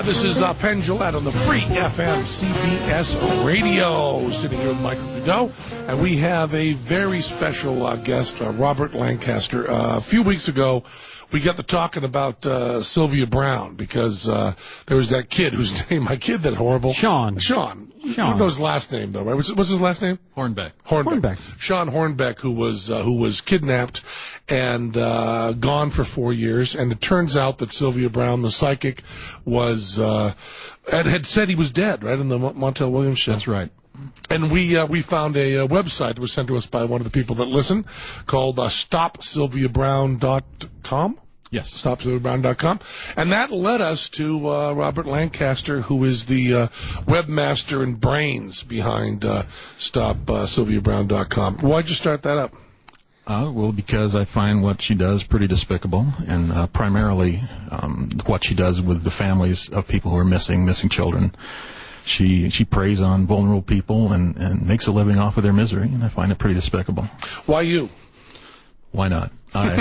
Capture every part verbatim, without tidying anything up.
This is uh, Penn Jillette on the free F M C B S radio. Sitting here with Michael Godot, and we have a very special uh, guest, uh, Robert Lancaster. Uh, a few weeks ago, we got to talking about uh, Sylvia Browne because uh, there was that kid whose name, my kid, that horrible. Sean. Sean. Sean. Who knows his last name, though, right? What's, what's his last name? Hornbeck. Hornbeck. Hornbeck. Sean Hornbeck, who was uh, who was kidnapped and uh, gone for four years. And it turns out that Sylvia Browne, the psychic, was uh, had, had said he was dead, right, in the Montel Williams show. That's right. And we uh, we found a, a website that was sent to us by one of the people that listen called uh, stop sylvia brown dot com. Yes. stop sylvia brown dot com. And that led us to uh, Robert Lancaster, who is the uh, webmaster and brains behind uh, stop sylvia brown dot com. Why'd you start that up? Uh, well, because I find what she does pretty despicable, and uh, primarily um, what she does with the families of people who are missing, missing children. She she preys on vulnerable people and, and makes a living off of their misery, and I find it pretty despicable. Why you? Why not?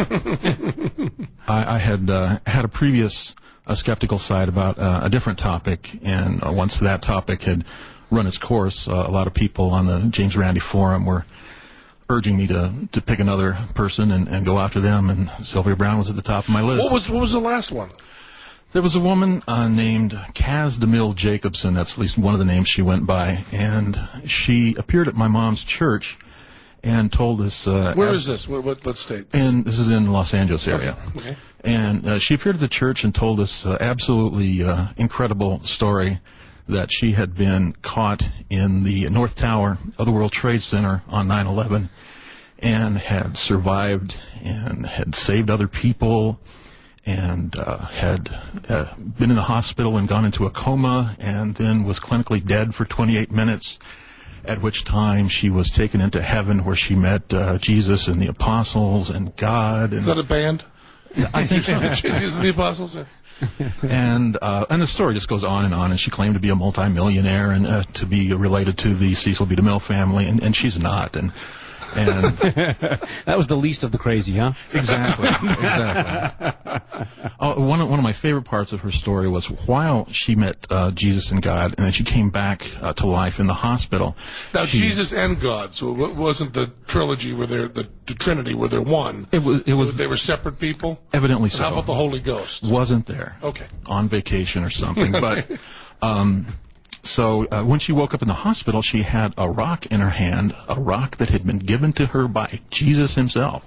I I, I had uh, had a previous uh, skeptical side about uh, a different topic, and uh, once that topic had run its course, uh, a lot of people on the James Randi forum were urging me to, to pick another person and, and go after them, and Sylvia Browne was at the top of my list. What was what was the last one? There was a woman uh, named Kaz DeMille Jacobson. That's at least one of the names she went by, and she appeared at my mom's church and told us... Uh, Where is this? What, what, what state? And this is in the Los Angeles area. Okay. Okay. And uh, she appeared at the church and told us uh, absolutely uh, incredible story that she had been caught in the North Tower of the World Trade Center on nine eleven and had survived and had saved other people and uh, had uh, been in the hospital and gone into a coma and then was clinically dead for twenty-eight minutes, at which time she was taken into heaven where she met uh, Jesus and the apostles and God. And is that a band? I think so. Jesus and the apostles? And uh, and the story just goes on and on, and she claimed to be a multimillionaire and uh, to be related to the Cecil B. DeMille family, and, and she's not. And and that was the least of the crazy, huh? Exactly, exactly. Uh, one of, one of my favorite parts of her story was while she met uh, Jesus and God, and then she came back uh, to life in the hospital. Now, she, Jesus and God, so it wasn't the trilogy where they're the, the Trinity where they're one. It was. It was. They were separate people. Evidently so. How about the Holy Ghost? Wasn't there? Okay. On vacation or something, but. Um, So uh, when she woke up in the hospital, she had a rock in her hand, a rock that had been given to her by Jesus himself.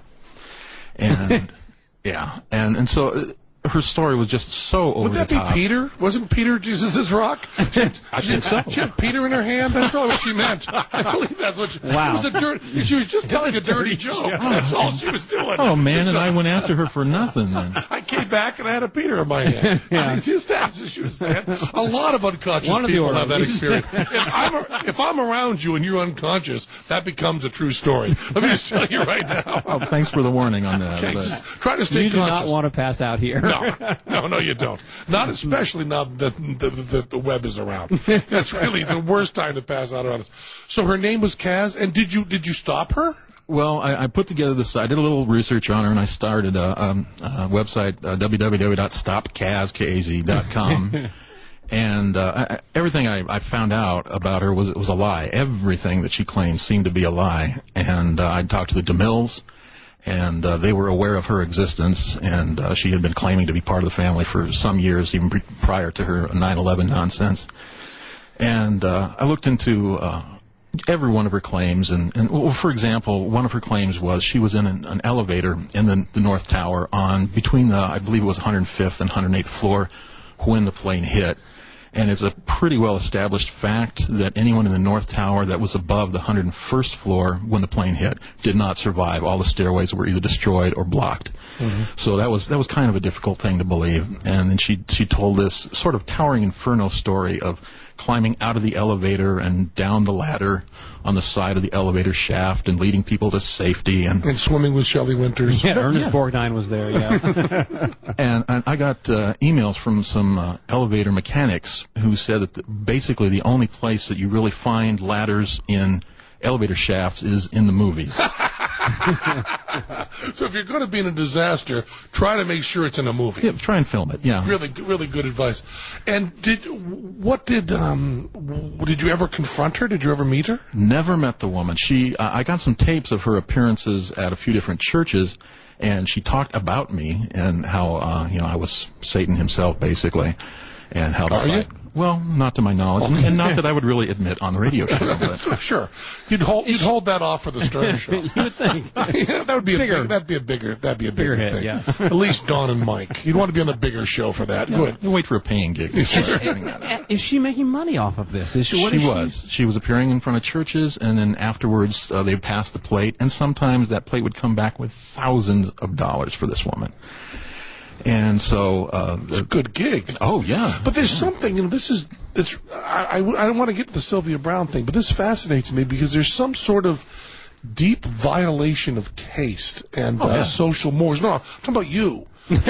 And, yeah, and, and so uh, her story was just so over Would that the top. be Peter? Wasn't Peter Jesus' rock? She had, I she think had, so. She had Peter in her hand? That's probably what she meant. I believe that's what she Wow. It was a dirt, she was just telling a dirty joke. That's all she was doing. Oh, man, and I went after her for nothing then. I came back and I had a Peter in my hand. Yeah. It's just that's what she was saying. A lot of unconscious One of the people have that orgies. experience. If I'm, a, if I'm around you and you're unconscious, that becomes a true story. Let me just tell you right now. Oh, thanks for the warning on that. Okay, but- just try to stay You do conscious. not want to pass out here. No, no, no, you don't. Not especially now that the, the, the web is around. That's really the worst time to pass out around us. So her name was Kaz, and did you did you stop her? Well, I, I put together this. I did a little research on her, and I started a, um, a website, uh, w w w dot stop kaz dot com. And uh, I, everything I, I found out about her was was a lie. Everything that she claimed seemed to be a lie. And uh, I talked to the DeMilles, and uh, they were aware of her existence, and uh, she had been claiming to be part of the family for some years, even pre- prior to her nine eleven nonsense. And uh, I looked into uh, every one of her claims, and, and well, for example, one of her claims was she was in an, an elevator in the, the North Tower on between the, I believe it was one hundred fifth and one hundred eighth floor when the plane hit. And it's a pretty well-established fact that anyone in the North Tower that was above the one hundred first floor when the plane hit did not survive. All the stairways were either destroyed or blocked. Mm-hmm. So that was that was kind of a difficult thing to believe. And then she she told this sort of towering inferno story of climbing out of the elevator and down the ladder on the side of the elevator shaft and leading people to safety. And, and swimming with Shelley Winters. Yeah, Ernest yeah. Borgnine was there, yeah. and, and I got uh, emails from some uh, elevator mechanics who said that the, basically the only place that you really find ladders in elevator shafts is in the movies. So if you're going to be in a disaster, try to make sure it's in a movie. Yeah, try and film it. Yeah. Really, really good advice. And did what did um did you ever confront her? Did you ever meet her? Never met the woman. She, uh, I got some tapes of her appearances at a few different churches, and she talked about me and how uh, you know I was Satan himself, basically, and how the Are site. you? Well, not to my knowledge, and, and not that I would really admit on the radio show. But. Sure, you'd hold you'd hold that off for the Stern Show. You would think. Yeah, that would be Bigger. a big, that'd be a bigger that'd be a bigger, Bigger hit, thing. yeah. At least Don and Mike. You'd want to be on a bigger show for that. Good. We'll wait for a paying gig. Is she making money off of this? Is she? What she is was. She was appearing in front of churches, and then afterwards uh, they passed the plate, and sometimes that plate would come back with thousands of dollars for this woman. And so, uh, It's a good gig. oh yeah, But there's something, you know, this is, it's, I, I, I don't want to get to the Sylvia Brown thing, but this fascinates me because there's some sort of deep violation of taste and Oh, uh, yeah. social mores. No, I'm talking about you.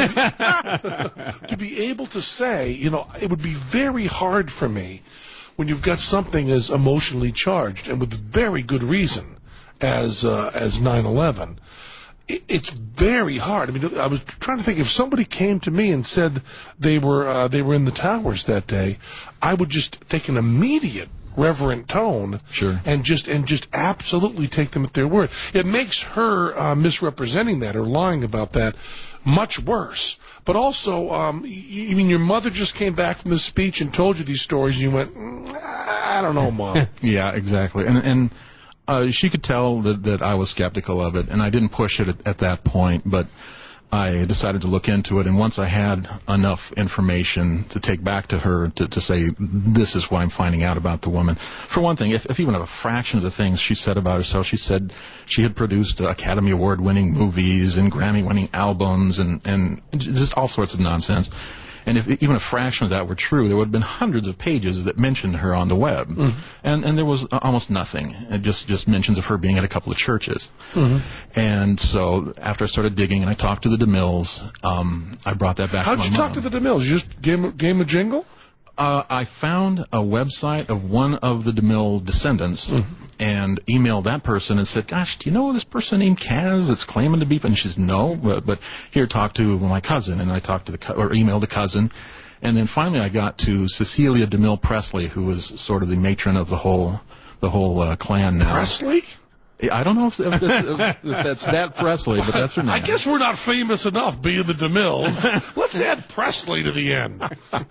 To be able to say, you know, it would be very hard for me when you've got something as emotionally charged and with very good reason as uh, as nine eleven. It's very hard. I mean, I was trying to think if somebody came to me and said they were uh, they were in the towers that day, I would just take an immediate reverent tone, Sure. and just and just absolutely take them at their word. It makes her uh, misrepresenting that or lying about that much worse. But also, um, you mean your mother just came back from the speech and told you these stories, and you went, mm, I don't know, Mom. yeah, exactly, and and. Uh, she could tell that, that I was skeptical of it, and I didn't push it at, at that point, but I decided to look into it, and once I had enough information to take back to her to, to say, this is what I'm finding out about the woman. For one thing, if, if even a fraction of the things she said about herself, she said she had produced Academy Award-winning movies and Grammy-winning albums and, and just all sorts of nonsense. And if even a fraction of that were true, there would have been hundreds of pages that mentioned her on the web. Mm-hmm. And and there was almost nothing. It just, just mentions of her being at a couple of churches. Mm-hmm. And so after I started digging and I talked to the DeMills, um, I brought that back How'd to my you mom. talk to the DeMills? You just gave, gave them a jingle? Uh, I found a website of one of the DeMille descendants Mm-hmm. and emailed that person and said, gosh, do you know this person named Kaz that's claiming to be? And she says, no, but, but here, talk to my cousin. And I talked to the, co- or emailed the cousin. And then finally I got to Cecilia DeMille Presley, who was sort of the matron of the whole, the whole uh, clan now. Presley? I don't know if, if, that's, if that's that Presley, but that's her name. I guess we're not famous enough being the DeMills. Let's add Presley to the end.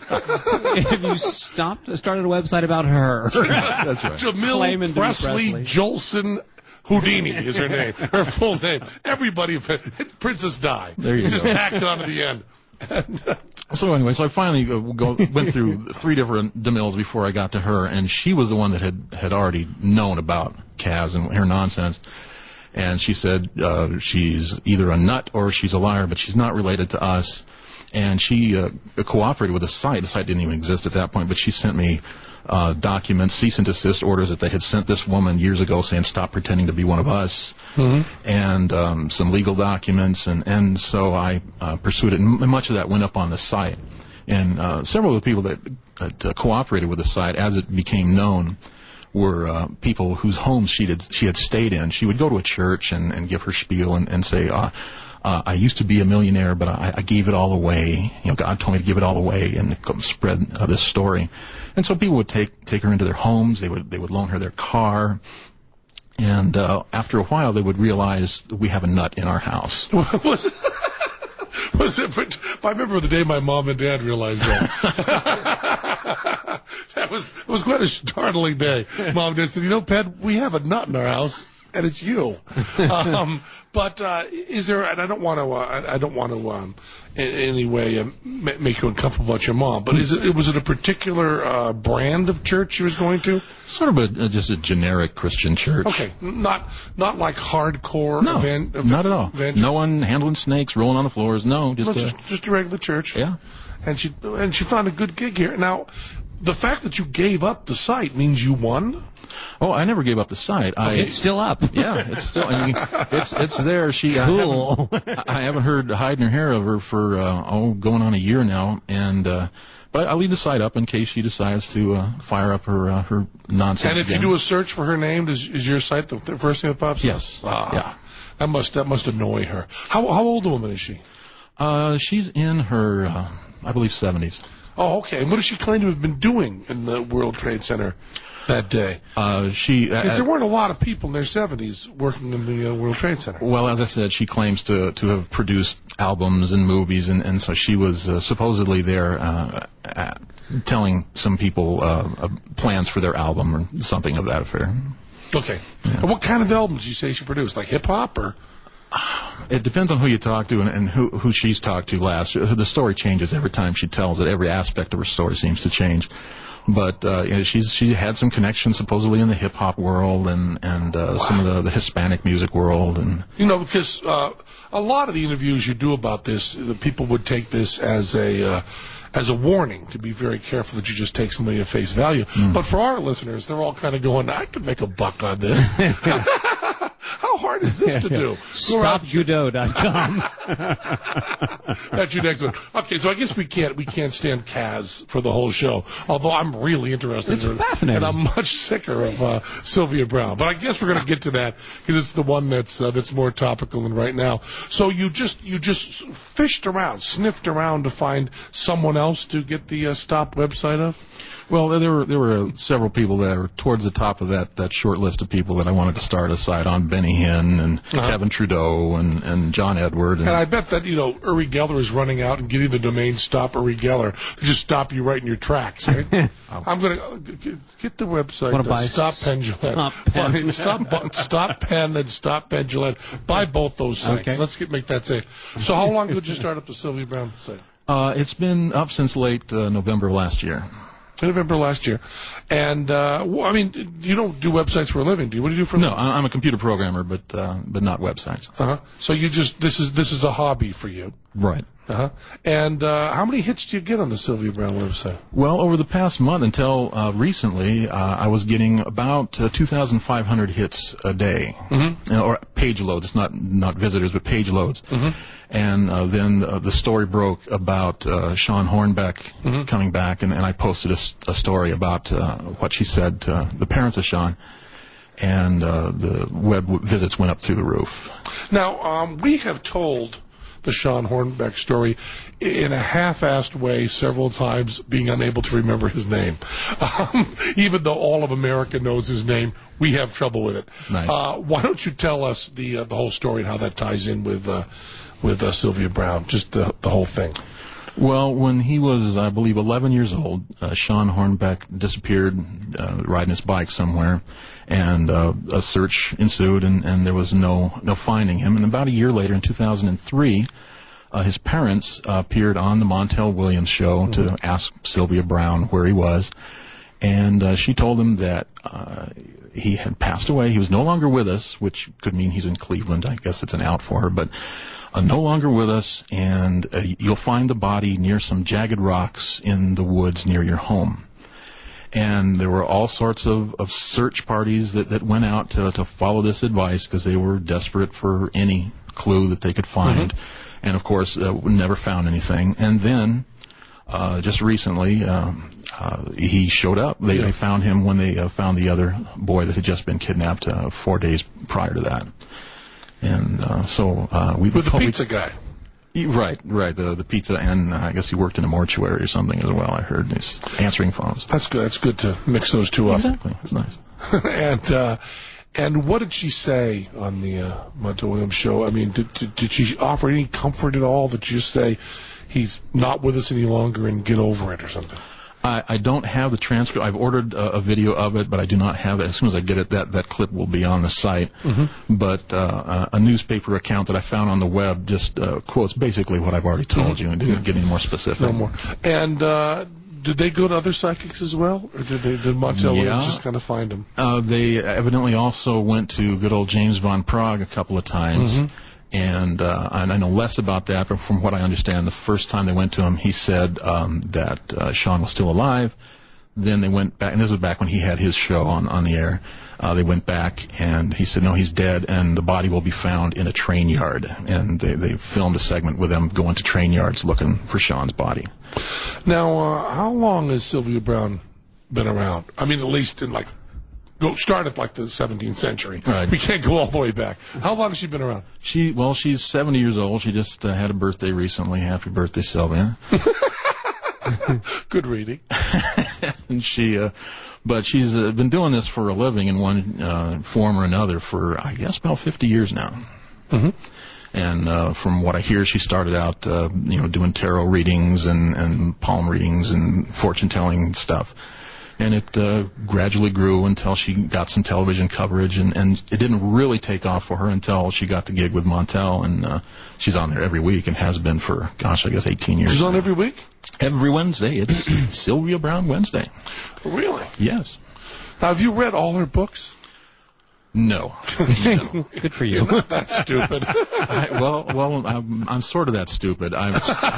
Have you stopped, started a website about her? That's right. Jamil Claiming to be Presley, Presley. Jolson Houdini is her name. Her full name. Everybody, Princess Di. There you Just go. tacked onto the end. And, uh, So anyway, so I finally go, go, went through three different DeMills before I got to her, and she was the one that had, had already known about Kaz and her nonsense. And she said uh, she's either a nut or she's a liar, but she's not related to us. And she uh, cooperated with the site. The site didn't even exist at that point, but she sent me uh, documents, cease and desist orders that they had sent this woman years ago saying, stop pretending to be one of us, mm-hmm. and um, some legal documents. And, and so I uh, pursued it, and much of that went up on the site. And uh, several of the people that, that uh, cooperated with the site, as it became known, were uh, people whose homes she had, she had stayed in. She would go to a church and, and give her spiel and, and say, uh, Uh, I used to be a millionaire, but I, I gave it all away. You know, God told me to give it all away, and spread uh, this story. And so people would take take her into their homes. They would they would loan her their car, and uh, after a while, they would realize that we have a nut in our house. was it, was it, I remember the day my mom and dad realized that. That was it was quite a startling day. Mom and dad said, you know, Pat, we have a nut in our house. And it's you. Um, but uh, is there? And I don't want to. Uh, I don't want to um, in, in any way uh, make you uncomfortable about your mom. But is it? Was it a particular uh, brand of church she was going to? Sort of a just a generic Christian church. Okay, not not like hardcore. No, evan- not at all. Evangel- No one handling snakes, rolling on the floors. No, just no, a, just, just a regular church. yeah. And she and she found a good gig here. Now, the fact that you gave up the site means you won. Oh, I never gave up the site. I, It's still up. Yeah, it's still. I mean, it's it's there. She. Cool. I haven't, I haven't heard hide nor hair of her for uh, oh, going on a year now, and uh, but I, I'll leave the site up in case she decides to uh, fire up her uh, her nonsense. And if again. you do a search for her name, is is your site the, the first thing that pops up? Yes. Ah, Yeah. That must that must annoy her. How how old a woman is she? Uh, she's in her, uh, I believe, seventies. Oh, okay. And what does she claim to have been doing in the World Trade Center that day? Uh, she uh, Because there weren't a lot of people in their seventies working in the uh, World Trade Center. Well, as I said, she claims to to have produced albums and movies, and, and so she was uh, supposedly there uh, at, telling some people uh, uh, plans for their album or something of that affair. Okay. Yeah. And what kind of albums do you say she produced? Like hip-hop or... It depends on who you talk to and, and who, who she's talked to last. The story changes every time she tells it. Every aspect of her story seems to change. But uh, you know, she's she had some connections supposedly in the hip hop world and and uh, wow. some of the, the Hispanic music world. And you know, because uh, a lot of the interviews you do about this, the people would take this as a uh, as a warning to be very careful that you just take somebody at face value. Mm. But for our listeners, they're all kind of going, I could make a buck on this. How hard is this to do? Stop Judo dot com. That's your next one. Okay, so I guess we can't we can't stand Kaz for the whole show. Although I'm really interested. It's in her, fascinating, and I'm much sicker of uh, Sylvia Browne. But I guess we're going to get to that because it's the one that's uh, that's more topical than right now. So you just you just fished around, sniffed around to find someone else to get the uh, Stop website of. Well, there were there were several people that were towards the top of that, that short list of people that I wanted to start a site on. Benny Hinn and uh-huh. Kevin Trudeau and, and John Edward. And, and I bet that, you know, Uri Geller is running out and getting the domain Stop Uri Geller to just stop you right in your tracks, right? I'm going to get the website. Uh, buy Stop Penn Jillette. Stop Penn. Stop, stop Penn and Stop Penn Gillette. Buy both those sites. Okay. Let's get, make that safe. So how long did you start up the Sylvia Browne site? Uh, it's been up since late uh, November of last year. November last year. And, uh, well, I mean, you don't do websites for a living, do you? What do you do for a living? No, I'm a computer programmer, but uh, but not websites. Uh-huh. So you just, this is this is a hobby for you. Right. Uh-huh. And uh, how many hits do you get on the Sylvia Browne website? Well, over the past month until uh, recently, uh, I was getting about uh, two thousand five hundred hits a day, mm-hmm. you know, or page loads. It's not not visitors, but page loads. Mm-hmm. And uh, then uh, the story broke about uh, Sean Hornbeck mm-hmm. coming back, and, and I posted a, a story about uh, what she said to the parents of Sean. And uh, the web w- visits went up through the roof. Now, um, we have told the Sean Hornbeck story in a half-assed way several times, being unable to remember his name. Um, even though all of America knows his name, we have trouble with it. Nice. Uh, why don't you tell us the uh, the whole story and how that ties in with uh, with uh, Sylvia Browne, just the, the whole thing? Well, when he was, I believe, eleven years old, uh, Sean Hornbeck disappeared, uh, riding his bike somewhere, and uh, a search ensued, and, and there was no no finding him. And about a year later, in two thousand three, uh, his parents uh, appeared on the Montel Williams show mm-hmm. to ask Sylvia Browne where he was, and uh, she told them that uh, he had passed away. He was no longer with us, which could mean he's in Cleveland. I guess it's an out for her, but Uh, no longer with us, and uh, you'll find the body near some jagged rocks in the woods near your home. And there were all sorts of, of search parties that, that went out to, to follow this advice because they were desperate for any clue that they could find. Mm-hmm. And, of course, uh, never found anything. And then, uh, just recently, um, uh, he showed up. They, yeah. they found him when they uh, found the other boy that had just been kidnapped uh, four days prior to that. And uh, so uh, we with the pizza guy, right, right, the the pizza, and uh, I guess he worked in a mortuary or something as well. I heard he's answering phones. That's good. That's good to mix those two up. Exactly, that's nice. and uh, and what did she say on the uh, Montel Williams show? I mean, did, did did she offer any comfort at all? Did you just say he's not with us any longer and get over it or something? I, I don't have the transcript. I've ordered a, a video of it, but I do not have it. As soon as I get it, that, that clip will be on the site. Mm-hmm. But uh, a newspaper account that I found on the web just uh, quotes basically what I've already told mm-hmm. you and didn't get any more specific. No more. And uh, did they go to other psychics as well? Or did, they, did Montel yeah. Williams just kind of find them? Uh, they evidently also went to good old James von Prague a couple of times. Mm-hmm. And, uh, and I know less about that, but from what I understand, the first time they went to him, he said um, that uh, Sean was still alive. Then they went back, and this was back when he had his show on, on the air. Uh, they went back, and he said, no, he's dead, and the body will be found in a train yard. And they, they filmed a segment with them going to train yards looking for Sean's body. Now, uh, how long has Sylvia Browne been around? I mean, at least in, like, go start at like the seventeenth century. Right. We can't go all the way back. How long has she been around? She, well, she's seventy years old. She just uh, had a birthday recently. Happy birthday, Sylvia. Good reading. And she, uh, but she's uh, been doing this for a living in one uh, form or another for, I guess, about fifty years now. Mm-hmm. And uh, from what I hear, she started out, uh, you know, doing tarot readings and, and palm readings and fortune-telling stuff. And it uh, gradually grew until she got some television coverage, and, and it didn't really take off for her until she got the gig with Montel, and uh, she's on there every week and has been for, gosh, I guess eighteen years. She's on now. every week? Every Wednesday. It's Sylvia Browne Wednesday. Really? Yes. Now, have you read all her books? No. no. Good for you. You're not that stupid. I, well, well, I'm, I'm sort of that stupid. I've,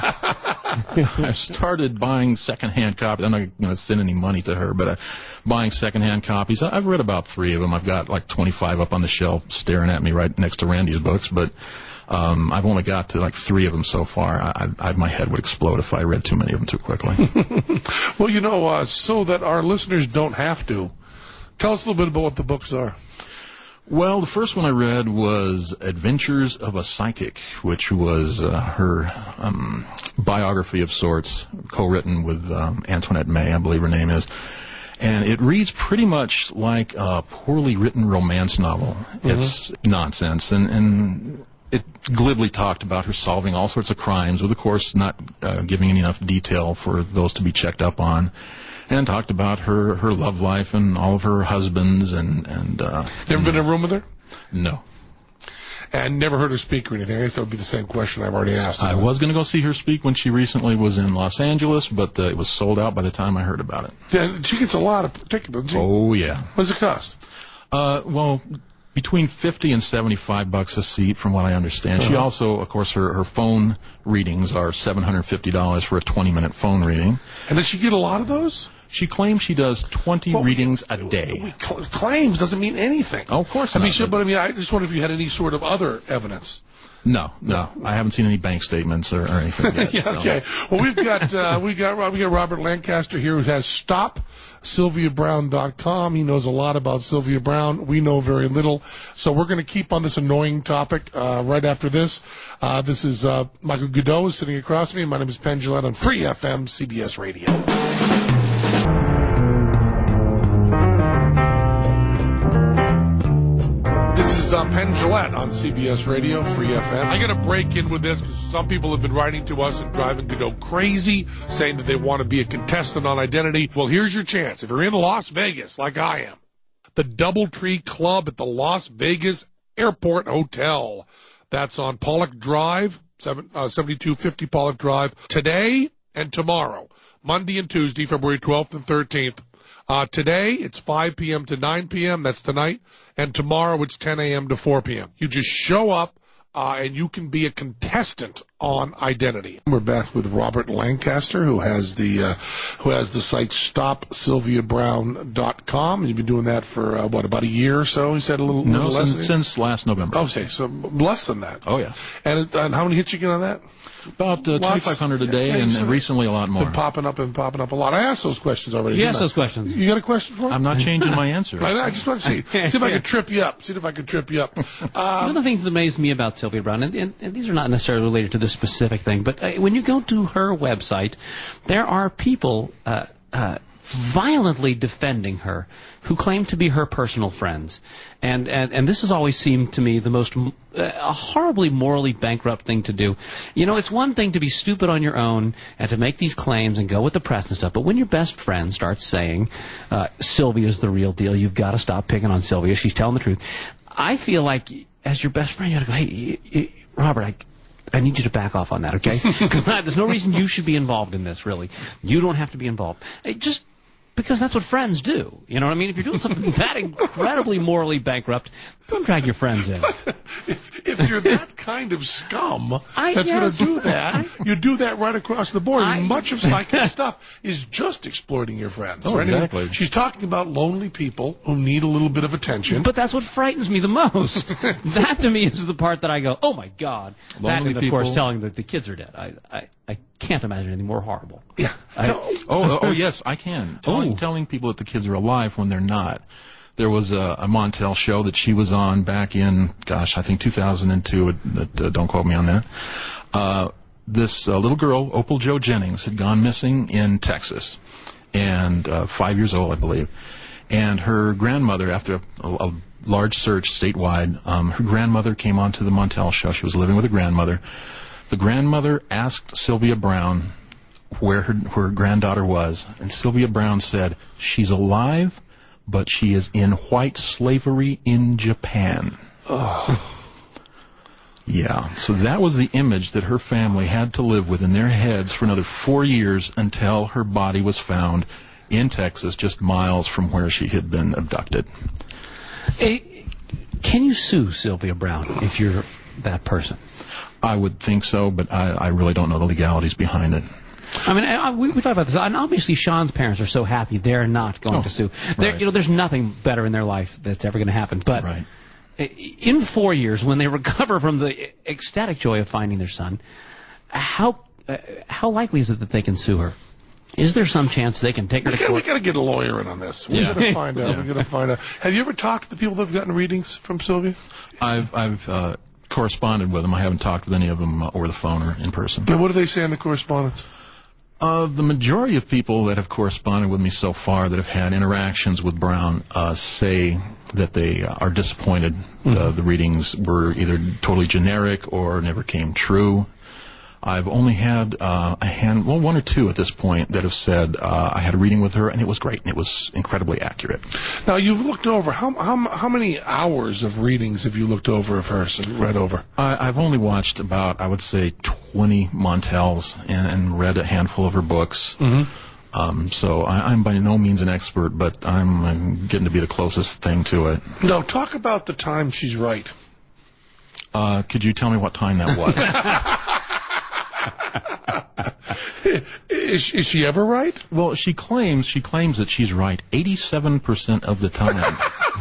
I've started buying secondhand copies. I'm not going to send any money to her, but uh, buying secondhand copies. I've read about three of them. I've got like twenty-five up on the shelf staring at me right next to Randy's books, but um, I've only got to like three of them so far. I, I, my head would explode if I read too many of them too quickly. Well, you know, uh, so that our listeners don't have to, tell us a little bit about what the books are. Well, the first one I read was Adventures of a Psychic, which was uh, her um, biography of sorts, co-written with um, Antoinette May, I believe her name is. And it reads pretty much like a poorly written romance novel. Mm-hmm. It's nonsense. And, and it glibly talked about her solving all sorts of crimes, with, of course, not uh, giving any enough detail for those to be checked up on. And talked about her, her love life and all of her husbands and... and uh, Never been in a room with her? No. And never heard her speak or anything? I guess that would be the same question I've already asked. I was going to go see her speak when she recently was in Los Angeles, but uh, it was sold out by the time I heard about it. Yeah, she gets a lot of tickets, doesn't she? Oh, yeah. What does it cost? Uh, well, between fifty and seventy-five bucks a seat, from what I understand. Uh-huh. She also, of course, her, her phone readings are seven hundred fifty dollars for a twenty-minute phone reading. And does she get a lot of those? She claims she does twenty well, readings a day. We, cl- claims doesn't mean anything. Oh, of course I not. mean, she, but I mean, I just wonder if you had any sort of other evidence. No, no, I haven't seen any bank statements or, or anything yet. Yeah, so. Okay. Well, we've got uh, we got we got Robert Lancaster here, who has stop sylvia brown dot com. He knows a lot about Sylvia Browne. We know very little, so we're going to keep on this annoying topic uh, right after this. Uh, this is uh, Michael Goudeau sitting across from me. My name is Penn Jillette on Free F M C B S Radio. This is uh, Penn Jillette on C B S Radio, Free F M. I got to break in with this because some people have been writing to us and driving to go crazy, saying that they want to be a contestant on Identity. Well, here's your chance. If you're in Las Vegas, like I am, the Doubletree Club at the Las Vegas Airport Hotel. That's on Pollock Drive, seventy-two fifty Pollock Drive, today and tomorrow, Monday and Tuesday, February twelfth and thirteenth. Uh, today, it's five p.m. to nine p.m., that's tonight, and tomorrow it's ten a.m. to four p.m. You just show up, uh, and you can be a contestant on Identity. We're back with Robert Lancaster, who has the uh, who has the site stop sylvia brown dot com. You've been doing that for, uh, what, about a year or so? He said a little, no, little less since, since last November. Okay, so less than that. Oh, yeah. And, and how many hits you get on that? About uh, twenty-five hundred a day, yeah, and recently a lot more. Been popping up and popping up a lot. I asked those questions already. You asked I? those questions. You got a question for me? I'm not changing my answer. I, I just want to see, see if I can trip you up. See if I can trip you up. Um, One of the things that amazed me about Sylvia Browne, and, and, and these are not necessarily related to this specific thing, but uh, when you go to her website, there are people uh, uh, violently defending her who claim to be her personal friends. And, and, and this has always seemed to me the most uh, a horribly morally bankrupt thing to do. You know, it's one thing to be stupid on your own and to make these claims and go with the press and stuff, but when your best friend starts saying, uh, Sylvia's the real deal, you've got to stop picking on Sylvia, she's telling the truth. I feel like, as your best friend, you got to go, hey, you, you, Robert, I... I need you to back off on that, okay? Because there's no reason you should be involved in this, really. You don't have to be involved. Hey, just because that's what friends do. You know what I mean? If you're doing something that incredibly morally bankrupt, don't drag your friends in. But if, if you're that kind of scum I, that's yes, going to do that, I, you do that right across the board. I, Much of psychic stuff is just exploiting your friends. Oh, right? exactly. She's talking about lonely people who need a little bit of attention. But that's what frightens me the most. That, to me, is the part that I go, oh, my God. Lonely that, and, of people. course, telling that the kids are dead. I, I, I can't imagine anything more horrible. Yeah. I, no. Oh, oh, yes, I can. Telling, Oh. telling people that the kids are alive when they're not. There was a, a Montel show that she was on back in, gosh, I think two thousand two. Uh, don't quote me on that. Uh, this uh, little girl, Opal Jo Jennings, had gone missing in Texas, and uh, five years old, I believe. And her grandmother, after a, a large search statewide, um, her grandmother came onto the Montel show. She was living with her grandmother. The grandmother asked Sylvia Browne where her, her granddaughter was, and Sylvia Browne said, "She's alive, but she is in white slavery in Japan." Oh. Yeah, so that was the image that her family had to live with in their heads for another four years until her body was found in Texas, just miles from where she had been abducted. Hey, can you sue Sylvia Browne if you're that person? I would think so, but I, I really don't know the legalities behind it. I mean, I, we, we talked about this, and obviously Sean's parents are so happy they're not going oh, to sue. Right. You know, there's nothing better in their life that's ever going to happen. But right. in four years, when they recover from the ecstatic joy of finding their son, how uh, how likely is it that they can sue her? Is there some chance they can take her we to gotta, court? We got to get a lawyer in on this. We Yeah. got to find out. Yeah. We got to find out. Have you ever talked to the people that have gotten readings from Sylvia? I've I've uh, corresponded with them. I haven't talked with any of them uh, over the phone or in person. And what do they say in the correspondence? Uh, the majority of people that have corresponded with me so far that have had interactions with Browne uh, say that they uh, are disappointed. Mm-hmm. Uh, the readings were either totally generic or never came true. I've only had uh, a hand, well, one or two at this point that have said uh, I had a reading with her and it was great and it was incredibly accurate. Now you've looked over how how how many hours of readings have you looked over of hers and read over? I, I've only watched about, I would say, twenty Montels and, and read a handful of her books. Mm-hmm. Um, so I, I'm by no means an expert, but I'm, I'm getting to be the closest thing to it. No, talk about the time she's right. Uh, could you tell me what time that was? is, is she ever right? Well, she claims she claims that she's right eighty-seven percent of the time.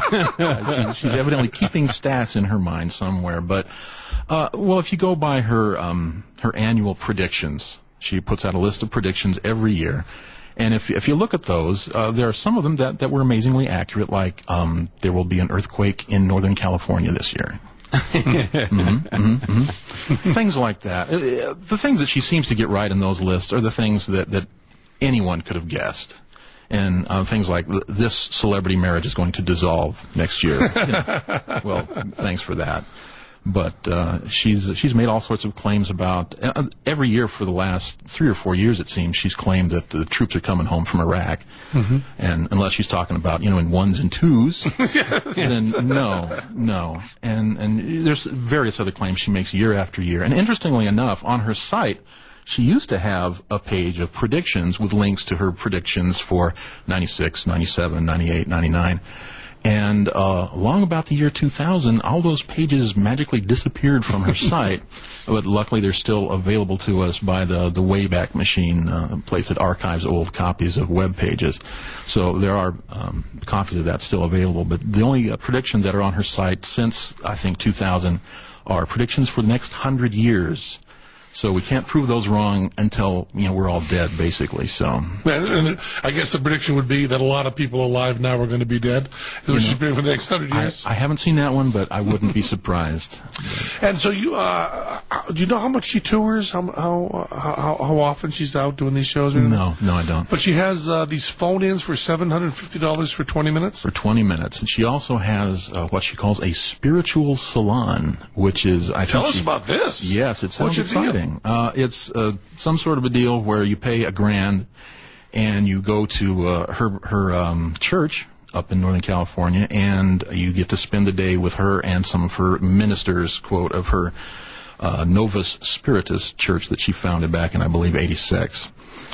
uh, she, she's evidently keeping stats in her mind somewhere. But uh, well, if you go by her um, her annual predictions, she puts out a list of predictions every year. And if if you look at those, uh, there are some of them that, that were amazingly accurate, like um, there will be an earthquake in Northern California this year. mm-hmm, mm-hmm, mm-hmm. Things like that. Uh, the things that she seems to get right in those lists are the things that, that anyone could have guessed. And uh, things like this celebrity marriage is going to dissolve next year. You know, well, thanks for that. But uh, she's she's made all sorts of claims about uh, every year for the last three or four years, it seems, she's claimed that the troops are coming home from Iraq. Mm-hmm. And unless she's talking about, you know, in ones and twos, then no, no. And and there's various other claims she makes year after year. And interestingly enough, on her site, she used to have a page of predictions with links to her predictions for ninety-six, ninety-seven, ninety-eight, ninety-nine. And uh, long about the year two thousand, all those pages magically disappeared from her site. But luckily, they're still available to us by the, the Wayback Machine, uh, a place that archives old copies of web pages. So there are um, copies of that still available. But the only uh, predictions that are on her site since, I think, two thousand are predictions for the next hundred years. So we can't prove those wrong until, you know, we're all dead, basically. So and I guess the prediction would be that a lot of people alive now are going to be dead. Is what she's been for the next hundred years. I, I haven't seen that one, but I wouldn't be surprised. And so you, uh, do you know how much she tours? How how how, how often she's out doing these shows? Or no, no, I don't. But she has uh, these phone-ins for seven hundred fifty dollars for twenty minutes. For twenty minutes, and she also has uh, what she calls a spiritual salon, which is I tell think us she, about this. Yes, it sounds What's your exciting. Uh, it's uh, some sort of a deal where you pay a grand and you go to uh, her her um, church up in Northern California, and you get to spend the day with her and some of her ministers, quote, of her uh, Novus Spiritus church that she founded back in, I believe, eighty-six.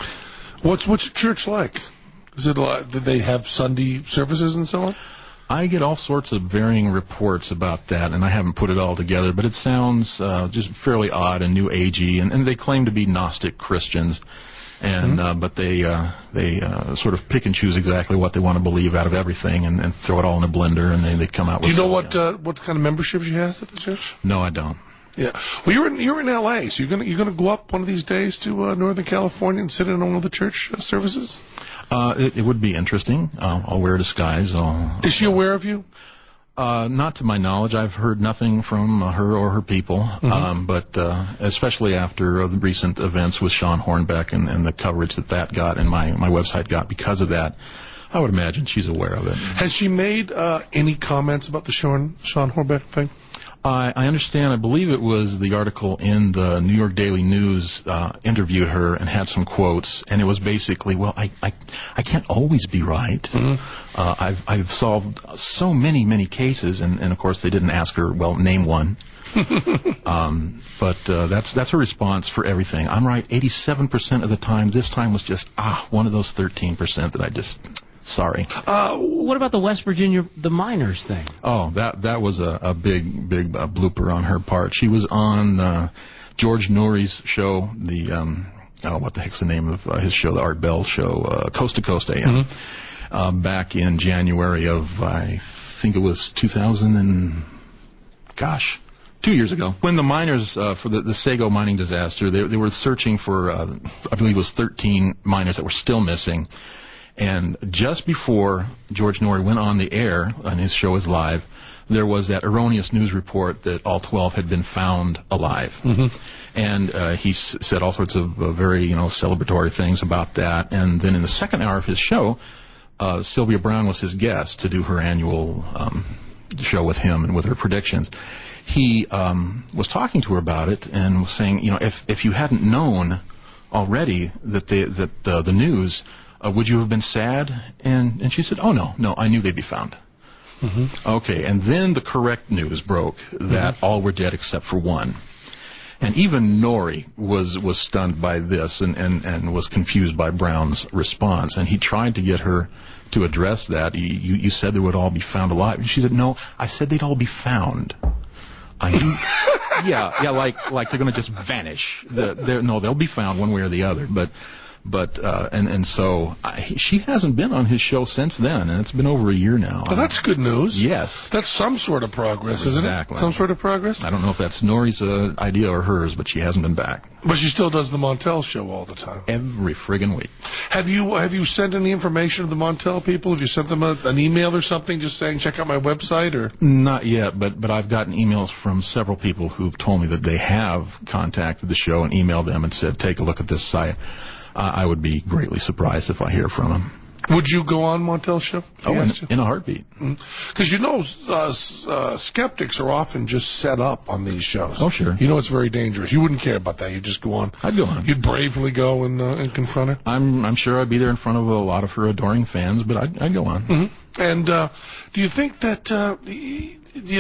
What's what's your church like? Is it a lot, did they have Sunday services and so on? I get all sorts of varying reports about that, and I haven't put it all together, but it sounds uh, just fairly odd and new agey, and, and they claim to be Gnostic Christians, and mm-hmm. uh, but they uh, they uh, sort of pick and choose exactly what they want to believe out of everything, and, and throw it all in a blender, and they, they come out with. Do you know some, what you know. uh, what kind of membership she has at the church? No, I don't. Yeah, well, you're in you're in L A, so you're gonna you're gonna go up one of these days to uh, Northern California and sit in on one of the church uh, services. Uh, it, it would be interesting. Uh, I'll wear a disguise. I'll, Is she aware of you? Uh, not to my knowledge. I've heard nothing from uh, her or her people. Mm-hmm. Um, but uh, especially after uh, the recent events with Sean Hornbeck and, and the coverage that that got and my, my website got because of that, I would imagine she's aware of it. Has she made uh, any comments about the Sean, Sean Hornbeck thing? I, I understand. I believe it was the article in the New York Daily News uh, interviewed her and had some quotes, and it was basically, well, I I, I can't always be right. Mm-hmm. Uh, I've I've solved so many many cases, and, and of course they didn't ask her, well, name one. um, but uh, that's that's her response for everything. I'm right eighty-seven percent of the time. This time was just ah one of those thirteen percent that I just. Sorry. Uh, what about the West Virginia, the miners thing? Oh, that that was a, a big, big uh, blooper on her part. She was on uh, George Noory's show, the, um, oh, what the heck's the name of uh, his show, the Art Bell show, uh, Coast to Coast A M, mm-hmm. uh, back in January of, I think it was two thousand and, gosh, two years ago. When the miners, uh, for the, the Sago mining disaster, they, they were searching for, uh, I believe it was thirteen miners that were still missing. And just before George Noory went on the air, and his show is live, there was that erroneous news report that all twelve had been found alive. Mm-hmm. And uh, he s- said all sorts of uh, very, you know, celebratory things about that. And then in the second hour of his show, uh, Sylvia Browne was his guest to do her annual um, show with him and with her predictions. He um, was talking to her about it and was saying, you know, if if you hadn't known already that the that uh, the news. Uh, would you have been sad? And and she said, oh, no, no, I knew they'd be found. Mm-hmm. Okay, and then the correct news broke that mm-hmm. all were dead except for one. And even Noory was, was stunned by this and, and, and was confused by Brown's response. And he tried to get her to address that. You, you, you said they would all be found alive. And she said, no, I said they'd all be found. I knew, yeah, yeah, like like they're going to just vanish. The, no, they'll be found one way or the other, but... But, uh, and, and so I, she hasn't been on his show since then, and it's been over a year now. Well, that's good news. Yes. That's some sort of progress, isn't it? Exactly. Some sort of progress? I don't know if that's Noory's uh, idea or hers, but she hasn't been back. But she still does the Montel show all the time. Every friggin' week. Have you have you sent any information to the Montel people? Have you sent them a, an email or something just saying, check out my website? Or Not yet, but, but I've gotten emails from several people who've told me that they have contacted the show and emailed them and said, take a look at this site. Uh, I would be greatly surprised if I hear from him. Would you go on Montel's show? Oh, in, in a heartbeat. Because mm-hmm. you know, uh, uh, skeptics are often just set up on these shows. Oh, sure. You know it's very dangerous. You wouldn't care about that. You'd just go on. I'd go on. You'd bravely go and, uh, and confront her? I'm I'm sure I'd be there in front of a lot of her adoring fans, but I'd, I'd go on. Mm-hmm. And uh, do you think that... Uh, do you,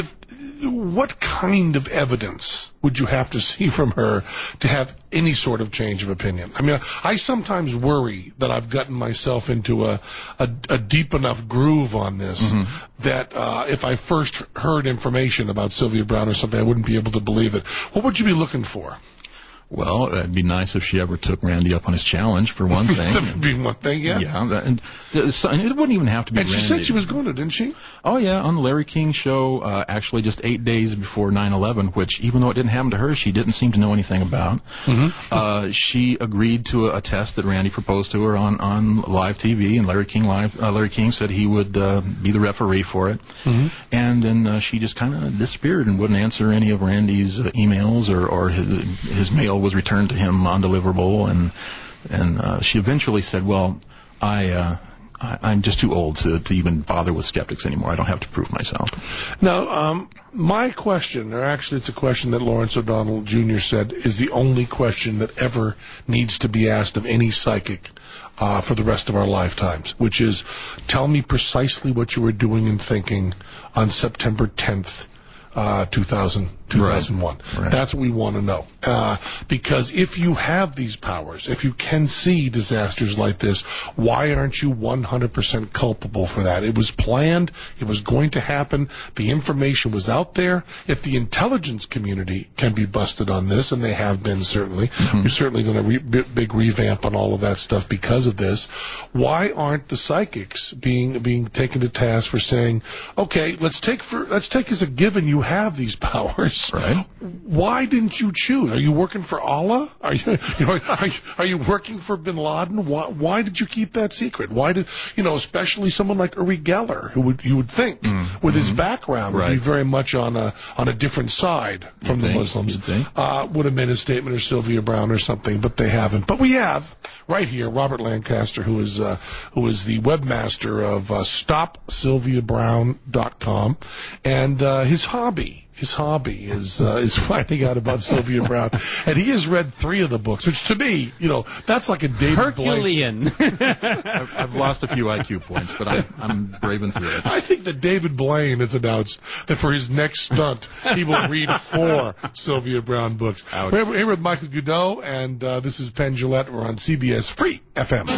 what kind of evidence would you have to see from her to have any sort of change of opinion? I mean, I sometimes worry that I've gotten myself into a, a, a deep enough groove on this mm-hmm. that uh, if I first heard information about Sylvia Browne or something, I wouldn't be able to believe it. What would you be looking for? Well, it'd be nice if she ever took Randy up on his challenge, for one thing. That would be one thing, yeah. Yeah, that, and, uh, so, and it wouldn't even have to be And Randy. she said she was going to, didn't she? Oh, yeah, on the Larry King show, uh, actually just eight days before nine eleven, which, even though it didn't happen to her, she didn't seem to know anything about. Mm-hmm. Uh, she agreed to a, a test that Randy proposed to her on, on live T V, and Larry King live, uh, Larry King said he would uh, be the referee for it. Mm-hmm. And then uh, she just kind of disappeared and wouldn't answer any of Randy's uh, emails, or, or his, his mail was returned to him undeliverable, and and uh, she eventually said, well, I, uh, I I'm just too old to, to even bother with skeptics anymore. I don't have to prove myself. Now, um, my question, or actually it's a question that Lawrence O'Donnell Junior said is the only question that ever needs to be asked of any psychic uh, for the rest of our lifetimes, which is, tell me precisely what you were doing and thinking on September tenth, uh, two thousand, two thousand one. Right. Right. That's what we want to know. Uh, because if you have these powers, if you can see disasters like this, why aren't you one hundred percent culpable for that? It was planned. It was going to happen. The information was out there. If the intelligence community can be busted on this, and they have been certainly, mm-hmm. we've certainly done a re- big revamp on all of that stuff because of this, why aren't the psychics being being taken to task for saying, okay, let's take for let's take as a given you have these powers. years. Right. Why didn't you choose? Are you working for Allah? Are you, you know, are you, are you working for Bin Laden? Why, why did you keep that secret? Why did, you know, especially someone like Uri Geller, who would, you would think, mm-hmm. with his background, right. would be very much on a, on a different side from the Muslims, uh, would have made a statement, or Sylvia Browne or something, but they haven't. But we have, right here, Robert Lancaster, who is, uh, who is the webmaster of uh, stop sylvia brown dot com, and uh, his hobby. His hobby is uh, is finding out about Sylvia Browne, and he has read three of the books, which to me, you know, that's like a David Herculean. I've, I've lost a few I Q points, but I'm, I'm braving through it. I think that David Blaine has announced that for his next stunt, he will read four Sylvia Browne books. Ouch. We're here with Michael Goudeau, and uh, this is Penn Jillette. We're on C B S Free F M.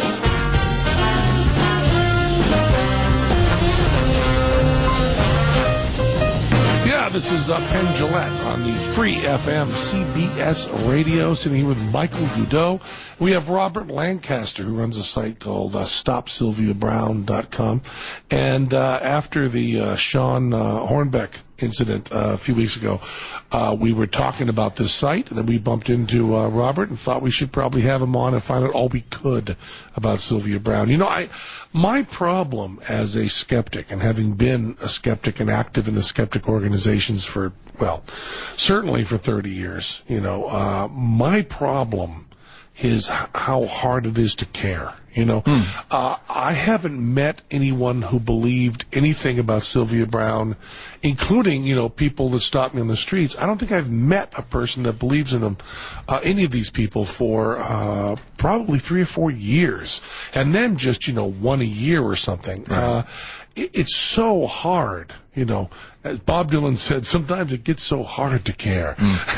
This is uh, Penn Jillette on the Free F M C B S radio, sitting here with Michael Goudeau. We have Robert Lancaster, who runs a site called uh, stop sylvia brown dot com. And uh, after the uh, Sean uh, Hornbeck incident uh, a few weeks ago, uh, we were talking about this site, and then we bumped into uh, Robert and thought we should probably have him on and find out all we could about Sylvia Browne. You know, I my problem as a skeptic, and having been a skeptic and active in the skeptic organizations for, well, certainly for thirty years, you know, uh, my problem is how hard it is to care. You know, mm. uh, I haven't met anyone who believed anything about Sylvia Browne, including, you know, people that stop me on the streets. I don't think I've met a person that believes in them, uh, any of these people, for uh, probably three or four years, and then just, you know, one a year or something. Right. Uh, it, it's so hard, you know. As Bob Dylan said, sometimes it gets so hard to care.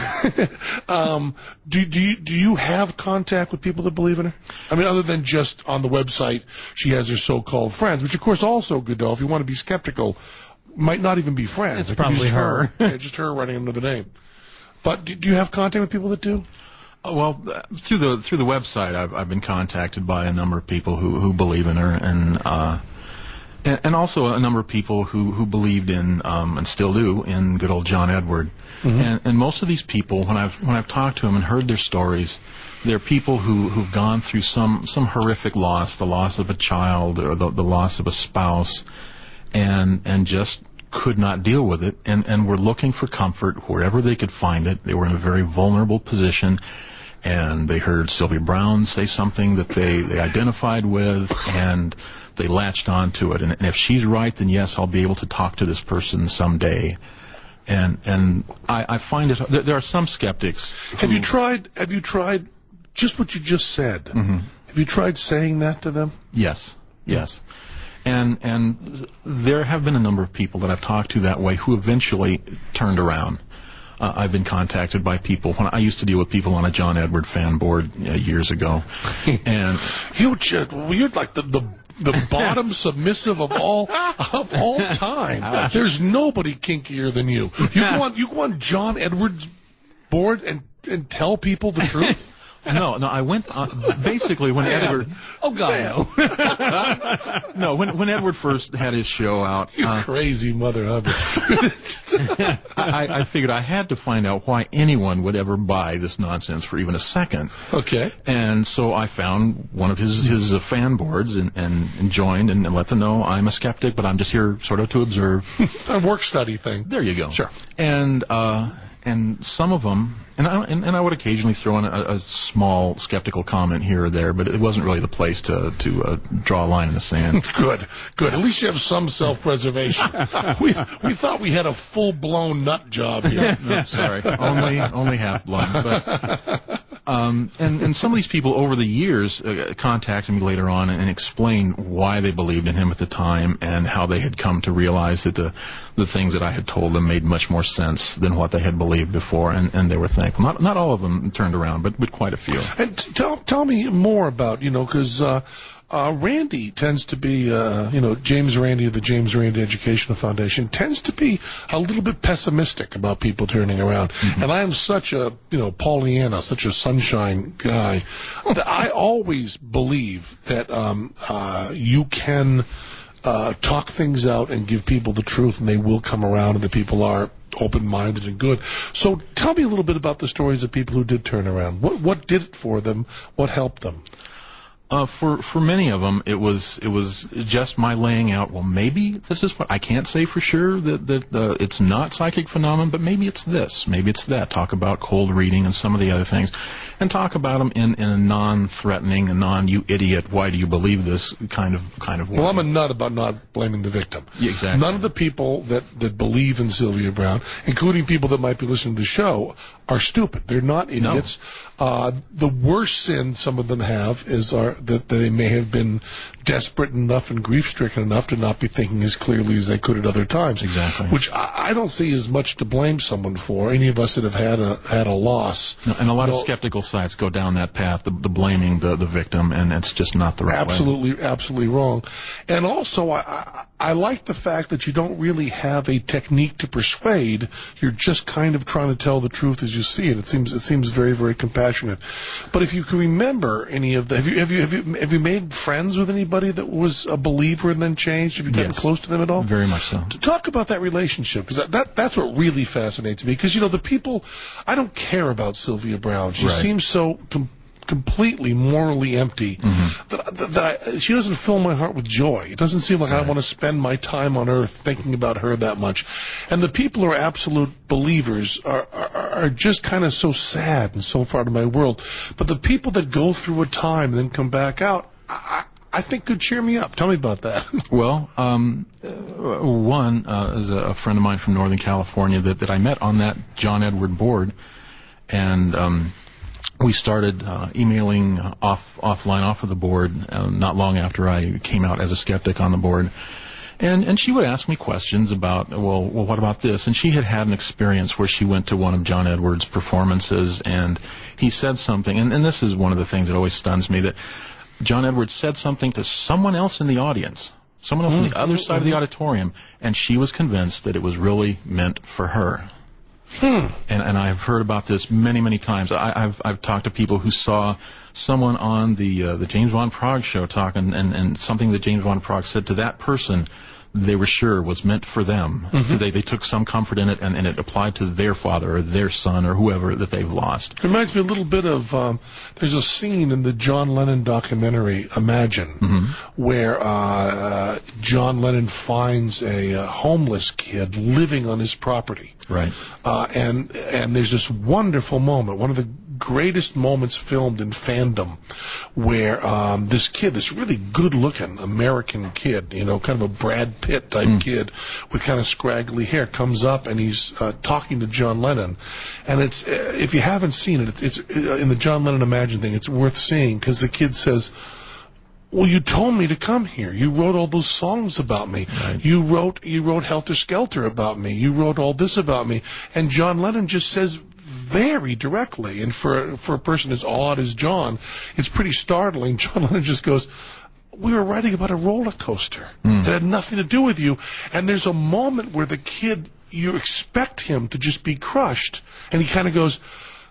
Mm. um, do, do, you, do you have contact with people that believe in her? I mean, other than just on the website, she has her so-called friends, which, of course, also, Goudeau, if you want to be skeptical, might not even be friends. It's it probably just her. her. Yeah, just her writing under the name. But do, do you have contact with people that do? Uh, well, uh, through the through the website, I've, I've been contacted by a number of people who, who believe in her, and uh, and, and also a number of people who, who believed in, um, and still do, in good old John Edward. Mm-hmm. And, and most of these people, when I've when I've talked to them and heard their stories, they're people who, who've gone through some, some horrific loss, the loss of a child or the, the loss of a spouse, and and just could not deal with it, and, and were looking for comfort wherever they could find it. They were in a very vulnerable position, and they heard Sylvia Browne say something that they, they identified with, and they latched onto it. And, and if she's right, then yes, I'll be able to talk to this person someday. And and I, I find it, there, there are some skeptics. Have you tried, have you tried just what you just said? Mm-hmm. Have you tried saying that to them? Yes, yes. And and there have been a number of people that I've talked to that way who eventually turned around. Uh, I've been contacted by people when I used to deal with people on a John Edward fan board uh, years ago, and you just you're like the the. The bottom submissive of all of all time. Ouch. There's nobody kinkier than you. You go on you go on John Edward's board and and tell people the truth. No, no, I went on, basically when Man. Edward. Oh God, no. No, when when Edward first had his show out. You uh, crazy mother hubby. I, I figured I had to find out why anyone would ever buy this nonsense for even a second. Okay. And so I found one of his his uh, fan boards and, and, and joined and, and let them know I'm a skeptic, but I'm just here sort of to observe. A work study thing. There you go. Sure. And uh, and some of them. And I, and, and I would occasionally throw in a, a small skeptical comment here or there, but it wasn't really the place to to uh, draw a line in the sand. Good, good. At least you have some self-preservation. we we thought we had a full-blown nut job here. No, sorry, only only half blown. But um, and and some of these people over the years uh, contacted me later on and, and explained why they believed in him at the time and how they had come to realize that the the things that I had told them made much more sense than what they had believed before, and, and they were thankful. Not not all of them turned around, but but quite a few. And tell tell me more about, you know, because uh, uh, Randy tends to be, uh, you know, James Randi of the James Randi Educational Foundation tends to be a little bit pessimistic about people turning around. Mm-hmm. And I am such a, you know, Pollyanna, such a sunshine guy that I always believe that um, uh, you can uh, talk things out and give people the truth, and they will come around, and the people are open-minded and good. So tell me a little bit about the stories of people who did turn around. What what did it for them? What helped them? Uh, for for many of them, it was it was just my laying out. Well, maybe this is what I can't say for sure that that uh, it's not psychic phenomenon, but maybe it's this, maybe it's that. Talk about cold reading and some of the other things, and talk about them in, in a non-threatening, a non-you idiot, why do you believe this kind of kind of way. Well, I'm a nut about not blaming the victim. Yeah, exactly. None of the people that that believe in Sylvia Browne, including people that might be listening to the show, are stupid. They're not idiots. No. Uh, the worst sin some of them have is our that they may have been desperate enough and grief-stricken enough to not be thinking as clearly as they could at other times. Exactly. Which I, I don't see as much to blame someone for. Any of us that have had a had a loss. No, and a lot you know, of skeptical sites go down that path, the, the blaming the, the victim, and it's just not the right absolutely, way. Absolutely wrong. And also, I, I, I like the fact that you don't really have a technique to persuade. You're just kind of trying to tell the truth as you see it. It seems it seems very, very compassionate. But if you can remember any of the, have you have you have you have you made friends with anybody that was a believer and then changed? Have you gotten Yes, close to them at all? Very much so. To talk about that relationship, because that, that that's what really fascinates me. Because you know the people, I don't care about Sylvia Browne. She Right. seems so com- completely morally empty Mm-hmm. that, that, that I, she doesn't fill my heart with joy. It doesn't seem like Right. I want to spend my time on earth thinking about her that much. And the people who are absolute believers are are, are just kind of so sad and so far to my world. But the people that go through a time and then come back out, I, I think could cheer me up. Tell me about that. Well, um, uh, one uh, is a friend of mine from Northern California that, that I met on that John Edward board, and um, we started uh, emailing off offline off of the board uh, not long after I came out as a skeptic on the board. And and she would ask me questions about, well, well, what about this? And she had had an experience where she went to one of John Edwards' performances, and he said something, and, and this is one of the things that always stuns me, that John Edwards said something to someone else in the audience, someone else mm-hmm. on the other side of the auditorium, and she was convinced that it was really meant for her. Hmm. And, and I've heard about this many, many times. I, I've I've talked to people who saw someone on the uh, the James Van Praagh show talking, and, and something that James Van Praagh said to that person, they were sure was meant for them. Mm-hmm. They they took some comfort in it, and, and it applied to their father or their son or whoever that they've lost. It reminds me a little bit of, um, there's a scene in the John Lennon documentary, Imagine, mm-hmm. where uh, John Lennon finds a uh, homeless kid living on his property. Right. Uh, and and there's this wonderful moment, one of the greatest moments filmed in fandom, where um, this kid, this really good-looking American kid, you know, kind of a Brad Pitt type mm. kid with kind of scraggly hair, comes up and he's uh, talking to John Lennon. And it's uh, if you haven't seen it, it's, it's uh, in the John Lennon Imagine thing, it's worth seeing, because the kid says, well, you told me to come here. You wrote all those songs about me. Right. You wrote you wrote Helter Skelter about me. You wrote all this about me. And John Lennon just says very directly, and for for a person as odd as John, it's pretty startling. John Lennon just goes, we were writing about a roller coaster. Mm. It had nothing to do with you. And there's a moment where the kid, you expect him to just be crushed, and he kind of goes,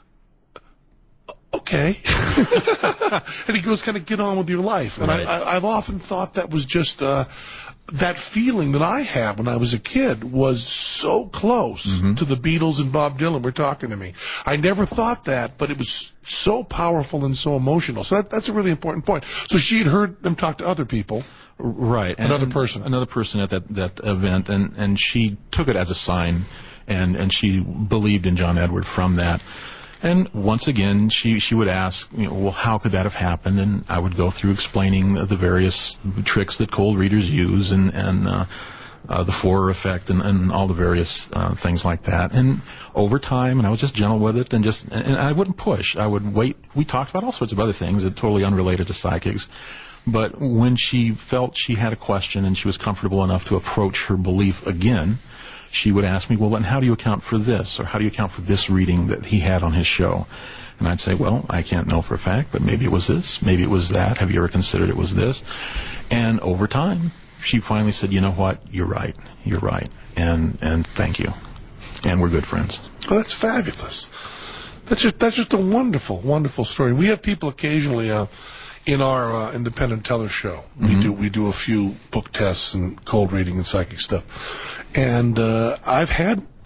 okay. And he goes, kind of get on with your life. And right. I, I, I've often thought that was just, uh, that feeling that I had when I was a kid was so close mm-hmm. to the Beatles and Bob Dylan were talking to me. I never thought that, but it was so powerful and so emotional. So that, that's a really important point. So she had heard them talk to other people. Right. Another and, person. Another person at that, that event, and, and she took it as a sign, and, and she believed in John Edward from that. And once again, she, she would ask, you know, well, how could that have happened? And I would go through explaining the various tricks that cold readers use, and, and uh, uh, the Forer effect, and, and all the various uh, things like that. And over time, and I was just gentle with it, and just, and I wouldn't push. I would wait. We talked about all sorts of other things that totally unrelated to psychics. But when she felt she had a question and she was comfortable enough to approach her belief again, she would ask me, well, then how do you account for this? Or how do you account for this reading that he had on his show? And I'd say, well, I can't know for a fact, but maybe it was this, maybe it was that. Have you ever considered it was this? And over time, she finally said, you know what? You're right. You're right. And and thank you. And we're good friends. Oh, that's fabulous. That's just, that's just a wonderful, wonderful story. We have people occasionally uh, in our uh, Independent Teller show. We mm-hmm. do we do a few book tests and cold reading and psychic stuff. And uh, I've had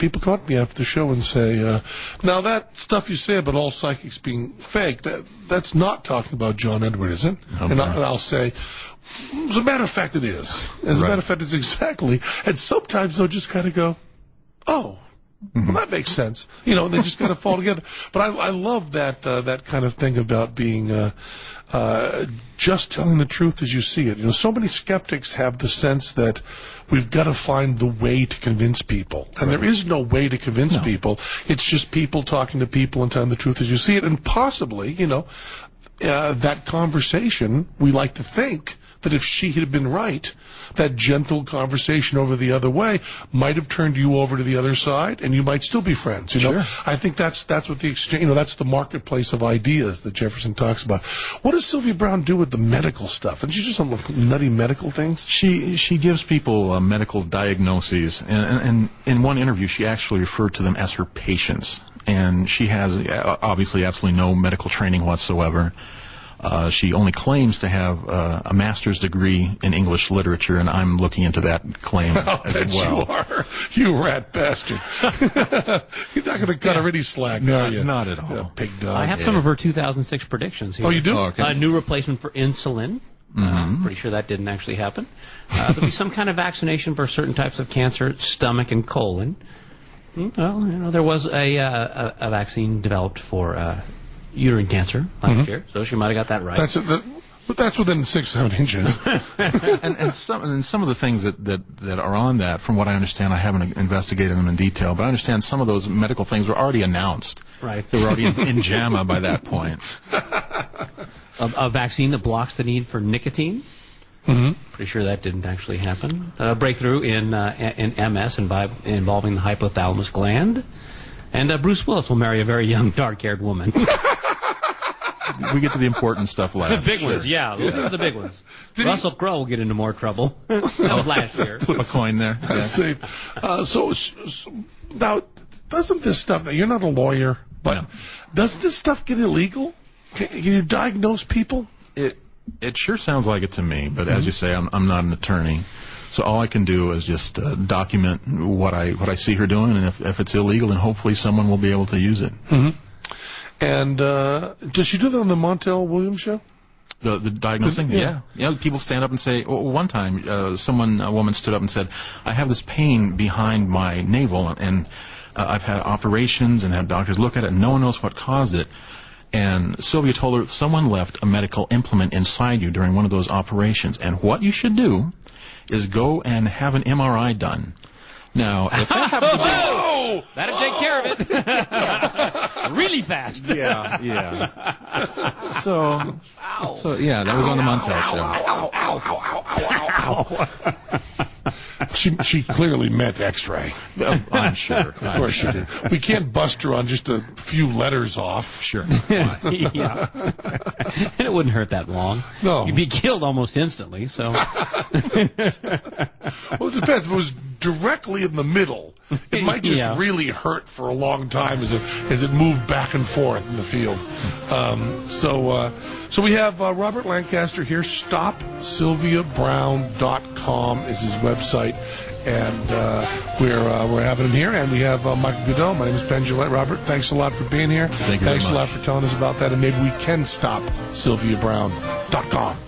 people come up to me after the show and say, uh, now that stuff you say about all psychics being fake, that that's not talking about John Edward, is it? Okay. And, I, and I'll say, as a matter of fact, it is. As a Right. matter of fact, it's exactly. And sometimes they'll just kind of go, oh, well, that makes sense. You know, they just kind of fall together. But I, I love that uh, that kind of thing about being uh, uh, just telling the truth as you see it. You know, so many skeptics have the sense that we've got to find the way to convince people. And Right. there is no way to convince No. people. It's just people talking to people and telling the truth as you see it. And possibly, you know, uh, that conversation, we like to think that if she had been right, that gentle conversation over the other way might have turned you over to the other side, and you might still be friends. You know, Sure. I think that's that's what the exchange. You know, that's the marketplace of ideas that Jefferson talks about. What does Sylvia Brown do with the medical stuff? And she's just some nutty medical things. She she gives people uh, medical diagnoses, and, and, and in one interview, she actually referred to them as her patients. And she has uh, obviously absolutely no medical training whatsoever. Uh, she only claims to have uh, a master's degree in English literature, and I'm looking into that claim I'll as bet well. you are, you rat bastard. You're not going to cut her any slack, are Not, you? not at all. Yeah, pig dog. I have some of her two thousand six predictions here. Oh, you do? Oh, okay. A new replacement for insulin. Uh, I'm pretty sure that didn't actually happen. Uh, there'll be some kind of vaccination for certain types of cancer, stomach and colon. Mm, Well, you know, there was a, uh, a, a vaccine developed for uh, uterine cancer last year, so she might have got that right. That's it. That, but that's within six, seven inches. and, and some and some of the things that, that, that are on that, from what I understand, I haven't investigated them in detail, but I understand some of those medical things were already announced. Right. They were already in, in JAMA by that point. a, a vaccine that blocks the need for nicotine. Mm-hmm. Pretty sure that didn't actually happen. A breakthrough in uh, in M S invi- involving the hypothalamus gland. And uh, Bruce Willis will marry a very young, dark-haired woman. We get to the important stuff The last. big Sure. ones, yeah, those are the big ones. Did Russell Crowe will get into more trouble. That was last year. Flip a coin there. Yeah. Let's see. Uh, so, so now, doesn't this stuff? Now, you're not a lawyer, but No. does this stuff get illegal? Can, can you diagnose people? It it sure sounds like it to me, but as you say, I'm I'm not an attorney, so all I can do is just uh, document what I what I see her doing, and if if it's illegal, then hopefully someone will be able to use it. Mm-hmm. And uh, does she do that on the Montel Williams show? The the diagnosing, Yeah. yeah, yeah. People stand up and say. Well, one time, uh, someone a woman stood up and said, "I have this pain behind my navel, and uh, I've had operations and had doctors look at it, and no one knows what caused it." And Sylvia told her, someone left a medical implement inside you during one of those operations. And what you should do is go and have an M R I done. Now, if that happens to be... Oh! That'll take care of it. Really fast. Yeah, yeah. So, so yeah, that was on the Montel show. Ow, ow, ow, ow, ow, ow. She, she clearly meant X-ray. Uh, I'm sure. Of course she did. We can't bust her on just a few letters off. Sure. Yeah. And it wouldn't hurt that long. No. You'd be killed almost instantly, so. Well, it depends. If it was directly in the middle, it might just Yeah. really hurt for a long time as it as it moved back and forth in the field. Um, so, uh, so we have uh, Robert Lancaster here. stop sylvia brown dot com is his website, and uh, we're uh, we're having him here. And we have uh, Michael Goodell. My name is Ben Gillette. Robert, thanks a lot for being here. Thank you very Thanks a lot much. for telling us about that, and maybe we can stop sylvia brown dot com.